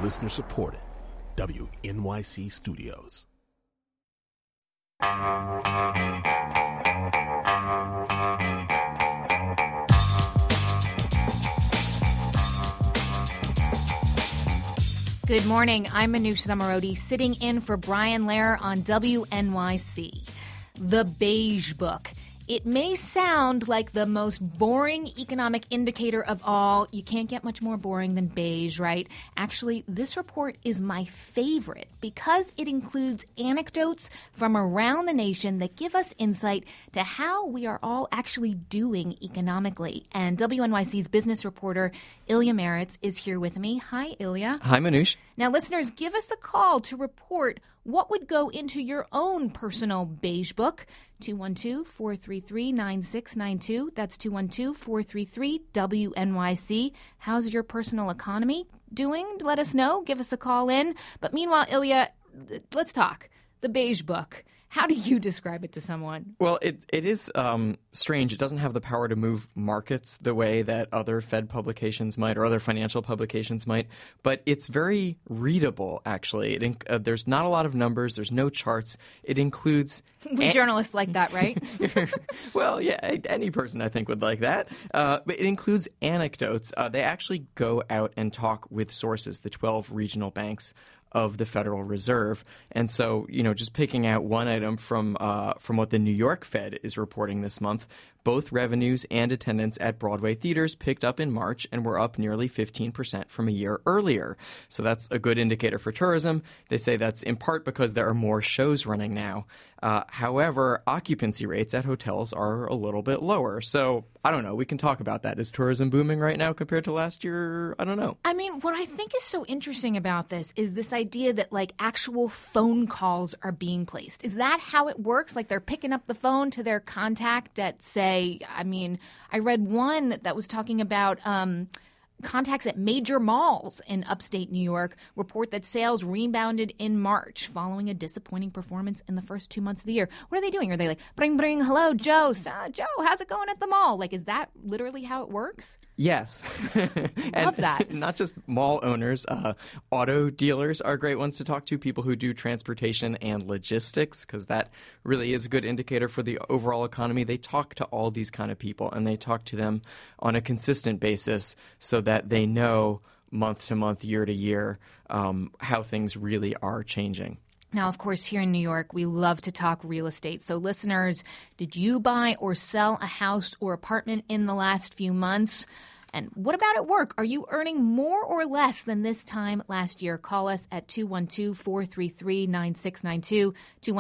Listener supported. WNYC Studios. Good morning. I'm Manoush Zomorodi, sitting in for Brian Lehrer on WNYC. The Beige Book. It may sound like the most boring economic indicator of all. You can't get much more boring than beige, right? Actually, this report is my favorite because it includes anecdotes from around the nation that give us insight to how we are all actually doing economically. And WNYC's business reporter, Ilya Marritz, is here with me. Hi, Ilya. Hi, Manoush. Now, listeners, give us a call to report what would go into your own personal beige book. 212-433-9692. That's 212-433-WNYC. How's your personal economy doing? Let us know. Give us a call in. But meanwhile, Ilya, let's talk. The Beige Book. How do you describe it to someone? Well, it is strange. It doesn't have the power to move markets the way that other Fed publications might or other financial publications might, but it's very readable, actually. There's not a lot of numbers. There's no charts. It includes... We journalists like that, right? Well, yeah, any person, I think, would like that. But it includes anecdotes. They actually go out and talk with sources, the 12 regional banks of the Federal Reserve. And so, just picking out one item from what the New York Fed is reporting this month, both revenues and attendance at Broadway theaters picked up in March and were up nearly 15% from a year earlier. So that's a good indicator for tourism. They say that's in part because there are more shows running now. However, occupancy rates at hotels are a little bit lower. So I don't know. We can talk about that. Is tourism booming right now compared to last year? I don't know. I mean, what I think is so interesting about this is this idea that actual phone calls are being placed. Is that how it works? Like they're picking up the phone to their contact at, say, I read one that was talking about contacts at major malls in upstate New York report that sales rebounded in March following a disappointing performance in the first 2 months of the year. What are they doing? Are they like, bring, hello, Joe. Joe, how's it going at the mall? Is that literally how it works? Yes. Love that. Not just mall owners. Auto dealers are great ones to talk to, people who do transportation and logistics, because that really is a good indicator for the overall economy. They talk to all these kind of people, and they talk to them on a consistent basis so that they know month to month, year to year, how things really are changing. Now, of course, here in New York, we love to talk real estate. So listeners, did you buy or sell a house or apartment in the last few months? And what about at work? Are you earning more or less than this time last year? Call us at 212-433-9692,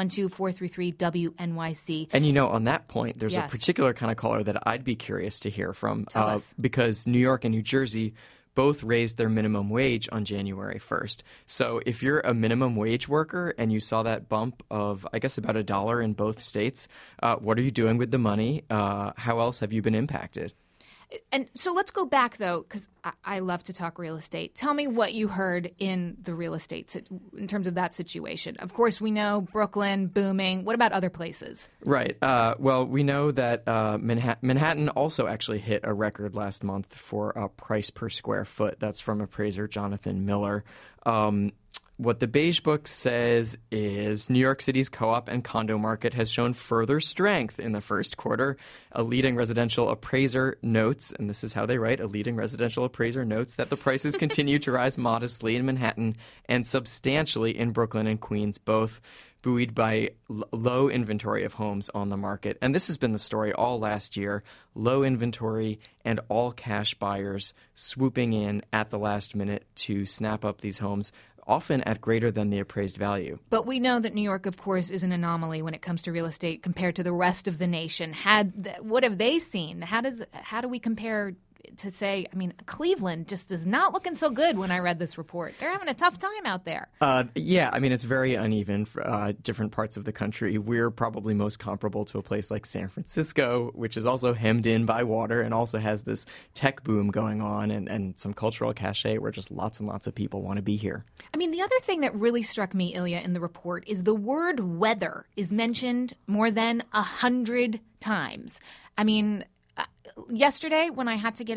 212-433-WNYC. And on that point, there's a particular kind of caller that I'd be curious to hear from. Tell us. Because New York and New Jersey both raised their minimum wage on January 1st. So if you're a minimum wage worker and you saw that bump of, I guess, about $1 in both states, what are you doing with the money? How else have you been impacted? And so let's go back, though, because I love to talk real estate. Tell me what you heard in the real estate in terms of that situation. Of course, we know Brooklyn, booming. What about other places? Right. Well, we know that Manhattan also actually hit a record last month for a price per square foot. That's from appraiser Jonathan Miller. What the Beige Book says is New York City's co-op and condo market has shown further strength in the first quarter. A leading residential appraiser notes, and this is how they write, a leading residential appraiser notes that the prices continue to rise modestly in Manhattan and substantially in Brooklyn and Queens, both buoyed by low inventory of homes on the market. And this has been the story all last year. Low inventory and all cash buyers swooping in at the last minute to snap up these homes, often at greater than the appraised value. But we know that New York, of course, is an anomaly when it comes to real estate compared to the rest of the nation. What have they seen? How do we compare to say, Cleveland just is not looking so good when I read this report. They're having a tough time out there. It's very uneven for different parts of the country. We're probably most comparable to a place like San Francisco, which is also hemmed in by water and also has this tech boom going on and some cultural cachet where just lots and lots of people want to be here. The other thing that really struck me, Ilya, in the report is the word weather is mentioned more than 100 times. Yesterday, when I had to get out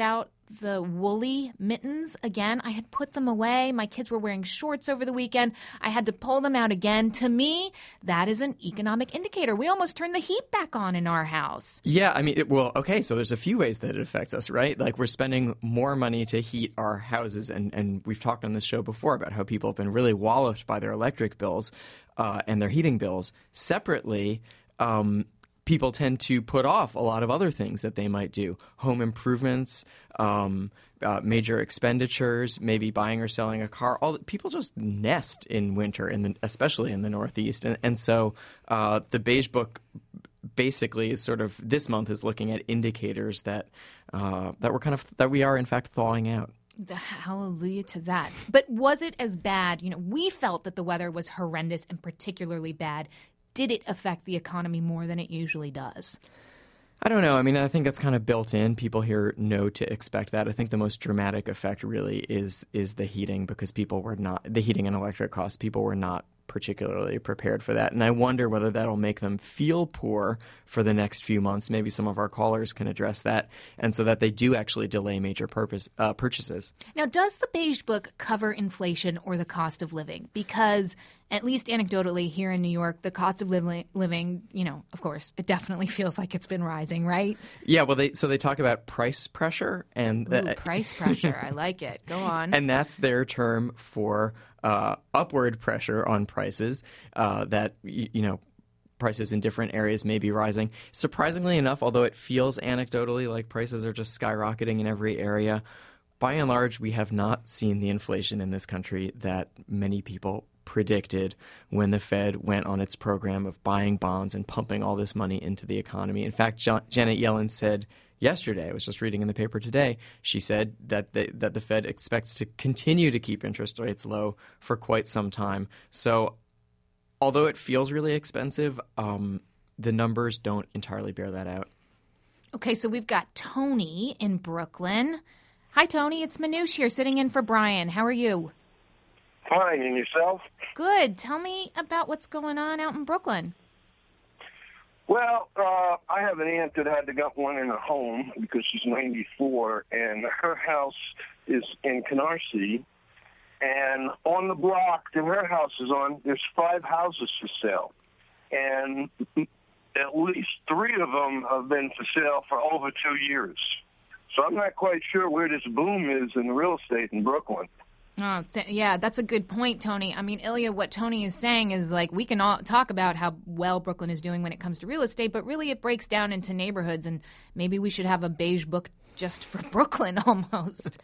the woolly mittens again. I had put them away. My kids were wearing shorts over the weekend. I had to pull them out again. To me, that is an economic indicator. We almost turned the heat back on in our house. Yeah, I mean, okay, so there's a few ways that it affects us, right? Like we're spending more money to heat our houses, and we've talked on this show before about how people have been really walloped by their electric bills and their heating bills. Separately, people tend to put off a lot of other things that they might do. Home improvements, major expenditures, maybe buying or selling a car. People just nest in winter, especially in the Northeast. And so the Beige Book basically is sort of this month is looking at indicators that we are in fact thawing out. Hallelujah to that. But was it as bad? We felt that the weather was horrendous and particularly bad. Did it affect the economy more than it usually does? I don't know. I mean, I think that's kind of built in. People here know to expect that. I think the most dramatic effect really is the heating, because the heating and electric costs, people were not particularly prepared for that. And I wonder whether that'll make them feel poor for the next few months. Maybe some of our callers can address that, and so that they do actually delay major purchases. Now, does the Beige Book cover inflation or the cost of living? Because at least anecdotally here in New York, the cost of living, of course, it definitely feels like it's been rising, right? Yeah, well, they talk about price pressure. And price pressure. I like it. Go on. And that's their term for upward pressure on prices, that, prices in different areas may be rising. Surprisingly enough, although it feels anecdotally like prices are just skyrocketing in every area, by and large, we have not seen the inflation in this country that many people predicted when the Fed went on its program of buying bonds and pumping all this money into the economy. In fact, Janet Yellen said yesterday, I was just reading in the paper today, she said that the Fed expects to continue to keep interest rates low for quite some time. So although it feels really expensive, the numbers don't entirely bear that out. Okay, so we've got Tony in Brooklyn. Hi, Tony. It's Manoush here sitting in for Brian. How are you? Fine, and yourself? Good. Tell me about what's going on out in Brooklyn. Well, I have an aunt that had to get one in her home because she's 94, and her house is in Canarsie. And on the block that her house is on, there's 5 houses for sale. And at least 3 of them have been for sale for over 2 years. So I'm not quite sure where this boom is in real estate in Brooklyn. Oh, yeah, that's a good point, Tony. I mean, Ilya, what Tony is saying is, like, we can all talk about how well Brooklyn is doing when it comes to real estate, but really it breaks down into neighborhoods, and maybe we should have a Beige Book just for Brooklyn almost.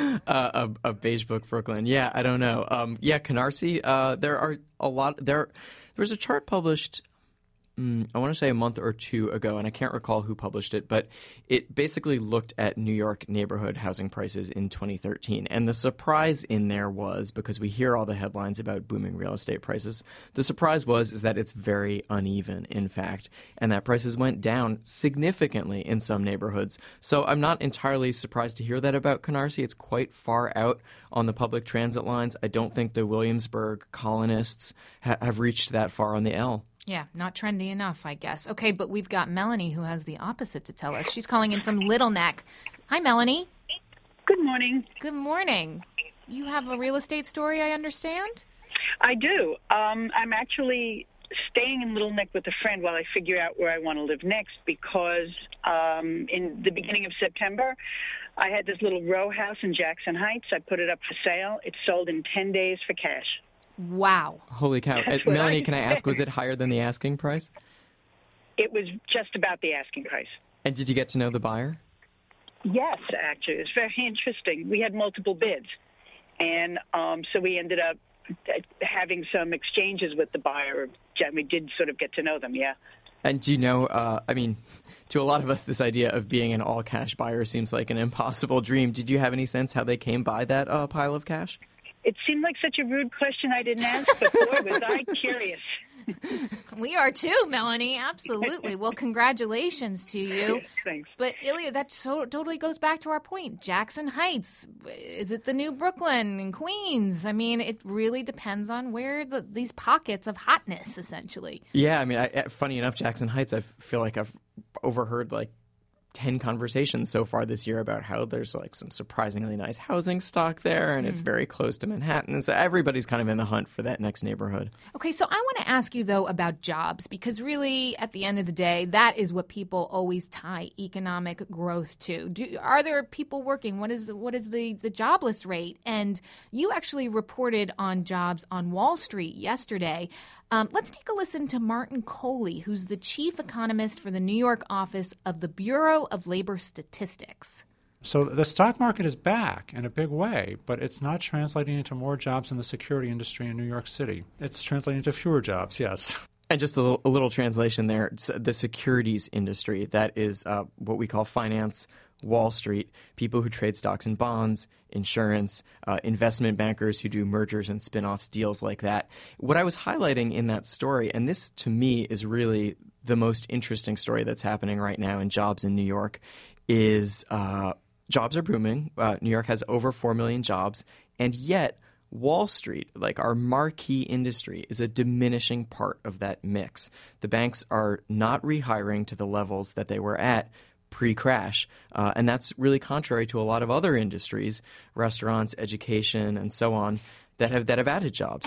A Beige Book Brooklyn. Yeah, I don't know. Canarsie, there are a lot. There was a chart published, I want to say a month or 2 ago, and I can't recall who published it, but it basically looked at New York neighborhood housing prices in 2013. And the surprise in there was, because we hear all the headlines about booming real estate prices, the surprise is that it's very uneven, in fact, and that prices went down significantly in some neighborhoods. So I'm not entirely surprised to hear that about Canarsie. It's quite far out on the public transit lines. I don't think the Williamsburg colonists have reached that far on the L. Yeah, not trendy enough, I guess. Okay, but we've got Melanie who has the opposite to tell us. She's calling in from Little Neck. Hi, Melanie. Good morning. Good morning. You have a real estate story, I understand? I do. I'm actually staying in Little Neck with a friend while I figure out where I want to live next, because in the beginning of September, I had this little row house in Jackson Heights. I put it up for sale. It sold in 10 days for cash. Wow. Holy cow. Melanie, can I ask, was it higher than the asking price? It was just about the asking price. And did you get to know the buyer? Yes, actually. It was very interesting. We had multiple bids. And so we ended up having some exchanges with the buyer. We did sort of get to know them, yeah. And do you know, to a lot of us, this idea of being an all-cash buyer seems like an impossible dream. Did you have any sense how they came by that pile of cash? It seemed like such a rude question I didn't ask, but boy, was I curious. We are too, Melanie. Absolutely. Well, congratulations to you. Thanks. But, Ilya, that totally goes back to our point. Jackson Heights, is it the new Brooklyn and Queens? I mean, it really depends on where these pockets of hotness, essentially. Yeah, I mean, funny enough, Jackson Heights, I feel like I've overheard, like, 10 conversations so far this year about how there's like some surprisingly nice housing stock there and it's very close to Manhattan. So everybody's kind of in the hunt for that next neighborhood. Okay, so I want to ask you, though, about jobs, because really, at the end of the day, that is what people always tie economic growth to. Are there people working? What is the jobless rate? And you actually reported on jobs on Wall Street yesterday. Let's take a listen to Martin Coley, who's the chief economist for the New York office of the Bureau of Labor Statistics. So the stock market is back in a big way, but it's not translating into more jobs in the security industry in New York City. It's translating into fewer jobs, yes. And just a little translation there, the securities industry, that is what we call finance, Wall Street, people who trade stocks and bonds, insurance, investment bankers who do mergers and spin-offs, deals like that. What I was highlighting in that story, and this to me is really the most interesting story that's happening right now in jobs in New York, is jobs are booming. New York has over 4 million jobs, and yet Wall Street, like our marquee industry, is a diminishing part of that mix. The banks are not rehiring to the levels that they were at pre-crash, and that's really contrary to a lot of other industries, restaurants, education, and so on, that have added jobs.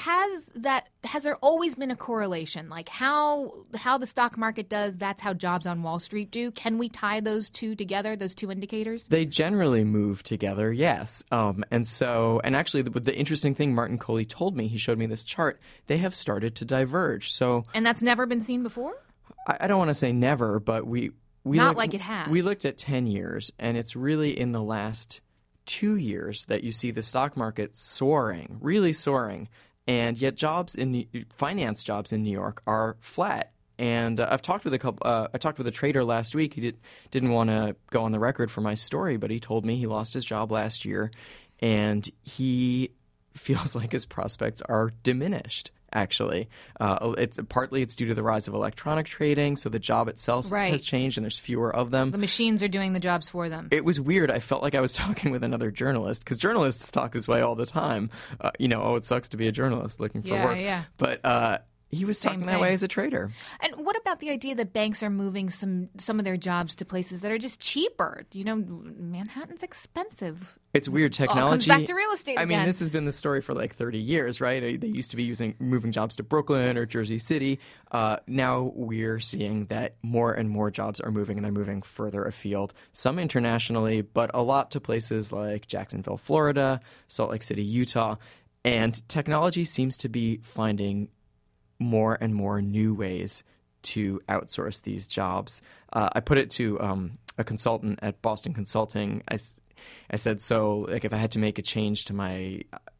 Has there always been a correlation? Like how the stock market does, that's how jobs on Wall Street do? Can we tie those two together, those two indicators? They generally move together, yes. And actually, the interesting thing Martin Coley told me, he showed me this chart, they have started to diverge. And that's never been seen before? I don't want to say never, but it has. We looked at 10 years, and it's really in the last 2 years that you see the stock market soaring, really soaring, and yet finance jobs in New York are flat. And I've talked with a trader last week. He didn't want to go on the record for my story, but he told me he lost his job last year, and he feels like his prospects are diminished. Actually, it's due to the rise of electronic trading, so the job itself has changed and there's fewer of them. The machines are doing the jobs for them. It was weird. I felt like I was talking with another journalist, because journalists talk this way all the time. It sucks to be a journalist looking for work. Yeah. But he was talking that way as a trader. And what about the idea that banks are moving some of their jobs to places that are just cheaper? Manhattan's expensive. It's weird. Technology all comes back to real estate again. I mean, this has been the story for like 30 years, right? They used to be moving jobs to Brooklyn or Jersey City. Now we're seeing that more and more jobs are moving, and they're moving further afield. Some internationally, but a lot to places like Jacksonville, Florida, Salt Lake City, Utah. And technology seems to be finding more and more new ways to outsource these jobs. I put it to a consultant at Boston Consulting. I said, so like if I had to make a change to my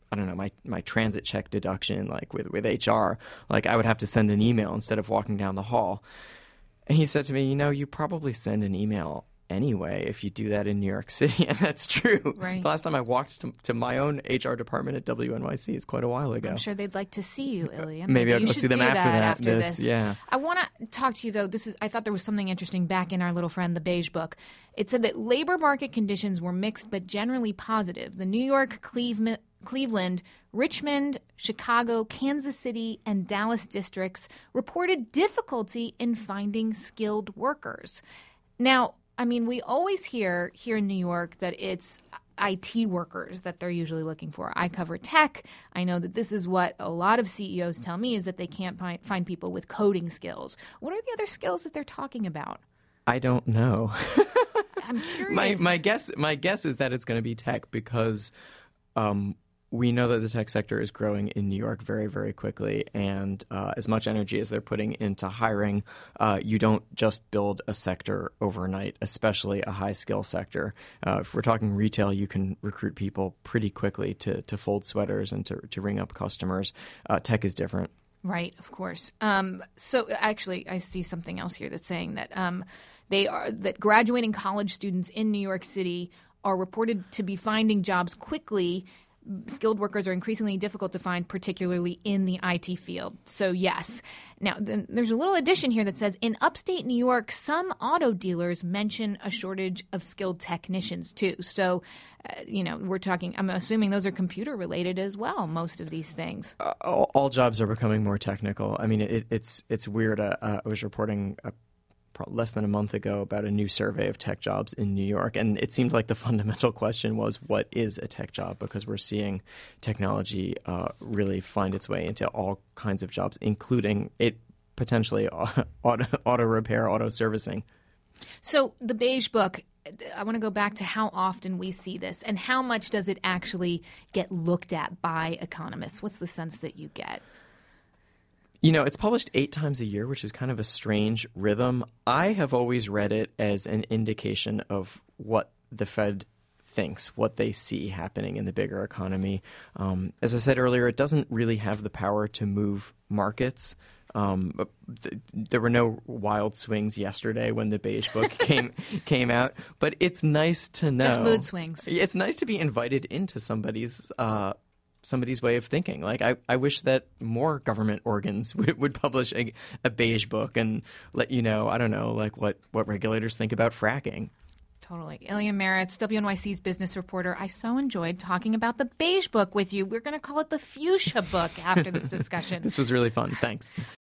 transit check deduction, like with HR, like I would have to send an email instead of walking down the hall. And he said to me, you probably send an email anyway if you do that in New York City. And that's true. Right. The last time I walked to my own HR department at WNYC is quite a while ago. I'm sure they'd like to see you, Ilya. Maybe I'll go see them after this. Yeah. I want to talk to you, though. I thought there was something interesting back in our little friend, the Beige Book. It said that labor market conditions were mixed but generally positive. The New York, Cleveland, Richmond, Chicago, Kansas City, and Dallas districts reported difficulty in finding skilled workers. Now, I mean, we always hear here in New York that it's IT workers that they're usually looking for. I cover tech. I know that this is what a lot of CEOs tell me, is that they can't find people with coding skills. What are the other skills that they're talking about? I don't know. I'm curious. My guess is that it's going to be tech, because we know that the tech sector is growing in New York very, very quickly, and as much energy as they're putting into hiring, you don't just build a sector overnight, especially a high-skill sector. If we're talking retail, you can recruit people pretty quickly to fold sweaters and to ring up customers. Tech is different. Right, of course. So actually, I see something else here that's saying that that graduating college students in New York City are reported to be finding jobs quickly. Skilled workers are increasingly difficult to find, particularly in the IT field. So, yes. Now, there's a little addition here that says, in upstate New York, some auto dealers mention a shortage of skilled technicians, too. So, we're talking – I'm assuming those are computer-related as well, most of these things. All jobs are becoming more technical. I mean, it's weird. I was reporting less than a month ago about a new survey of tech jobs in New York. And it seemed like the fundamental question was, what is a tech job? Because we're seeing technology really find its way into all kinds of jobs, including it potentially auto repair, auto servicing. So the Beige Book, I want to go back to how often we see this and how much does it actually get looked at by economists? What's the sense that you get? It's published 8 times a year, which is kind of a strange rhythm. I have always read it as an indication of what the Fed thinks, what they see happening in the bigger economy. As I said earlier, it doesn't really have the power to move markets. There were no wild swings yesterday when the Beige Book came out, but it's nice to know. Just mood swings. It's nice to be invited into somebody's way of thinking. Like I wish that more government organs would publish a Beige Book and let you know, I don't know, like what regulators think about fracking. Totally. Ilya Marritz, WNYC's business reporter. I so enjoyed talking about the Beige Book with you. We're going to call it the Fuchsia Book after this discussion. This was really fun. Thanks.